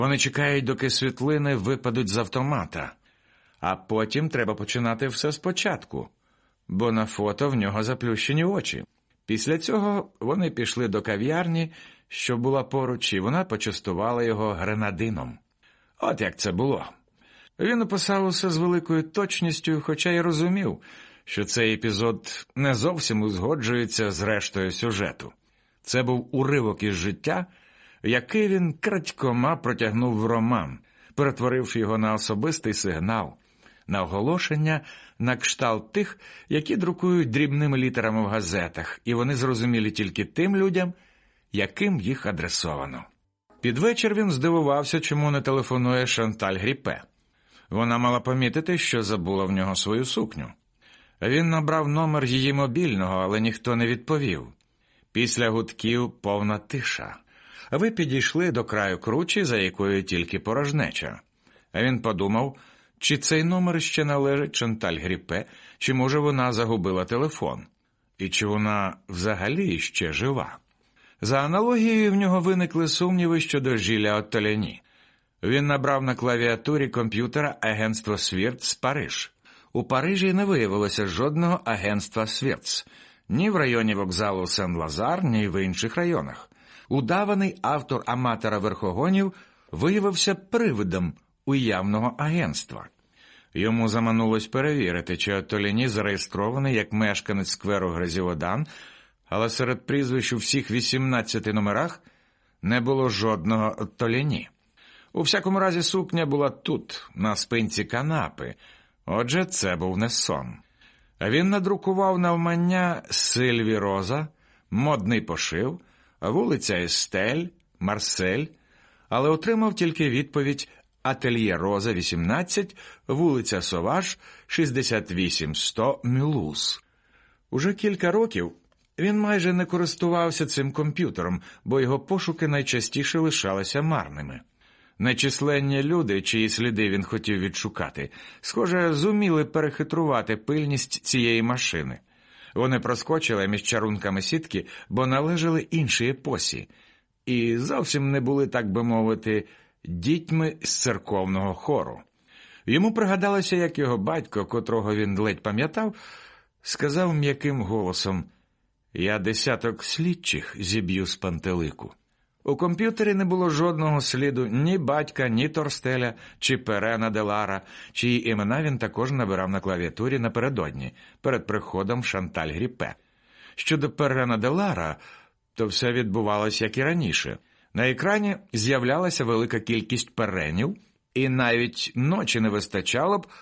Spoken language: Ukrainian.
Вони чекають, доки світлини випадуть з автомата. А потім треба починати все спочатку, бо на фото в нього заплющені очі. Після цього вони пішли до кав'ярні, що була поруч, і вона почастувала його гренадином. От як це було. Він описав усе з великою точністю, хоча й розумів, що цей епізод не зовсім узгоджується з рештою сюжету. Це був уривок із життя, який він крадькома протягнув в роман, перетворивши його на особистий сигнал, на оголошення на кшталт тих, які друкують дрібними літерами в газетах, і вони зрозумілі тільки тим людям, яким їх адресовано. Під вечір він здивувався, чому не телефонує Шанталь Гріпе. Вона мала помітити, що забула в нього свою сукню. Він набрав номер її мобільного, але ніхто не відповів. Після гудків повна тиша. Ви підійшли до краю кручі, за якою тільки порожнеча. Він подумав, чи цей номер ще належить Шанталь Гріпе, чи, може, вона загубила телефон, і чи вона взагалі ще жива. За аналогією в нього виникли сумніви щодо Жиля Оттоляні. Він набрав на клавіатурі комп'ютера агентство Свірц Париж. У Парижі не виявилося жодного агентства Свірц, ні в районі вокзалу Сен-Лазар, ні в інших районах. Удаваний автор аматора верхогонів виявився привидом уявного агентства. Йому заманулось перевірити, чи Оттоляні зареєстрований як мешканець скверу Гразіодан, але серед прізвищ у всіх 18 номерах не було жодного Оттоляні. У всякому разі, сукня була тут, на спинці канапи. Отже, це був не сон. Він надрукував навмання Сильві Роза, модний пошив, вулиця Естель, Марсель, але отримав тільки відповідь Ательє Роза, 18, вулиця Соваж, 68-100, Мюлуз. Уже кілька років він майже не користувався цим комп'ютером, бо його пошуки найчастіше лишалися марними. Нечисленні люди, чиї сліди він хотів відшукати, схоже, зуміли перехитрувати пильність цієї машини. Вони проскочили між чарунками сітки, бо належали іншій епосі, і зовсім не були, так би мовити, дітьми з церковного хору. Йому пригадалося, як його батько, котрого він ледь пам'ятав, сказав м'яким голосом: «Я десяток слідчих зіб'ю з пантелику». У комп'ютері не було жодного сліду ні батька, ні Торстеля, чи Перена де Лара, чиї імена він також набирав на клавіатурі напередодні, перед приходом Шанталь Гріпе. Щодо Перена де Лара, то все відбувалося, як і раніше. На екрані з'являлася велика кількість перенів, і навіть ночі не вистачало б,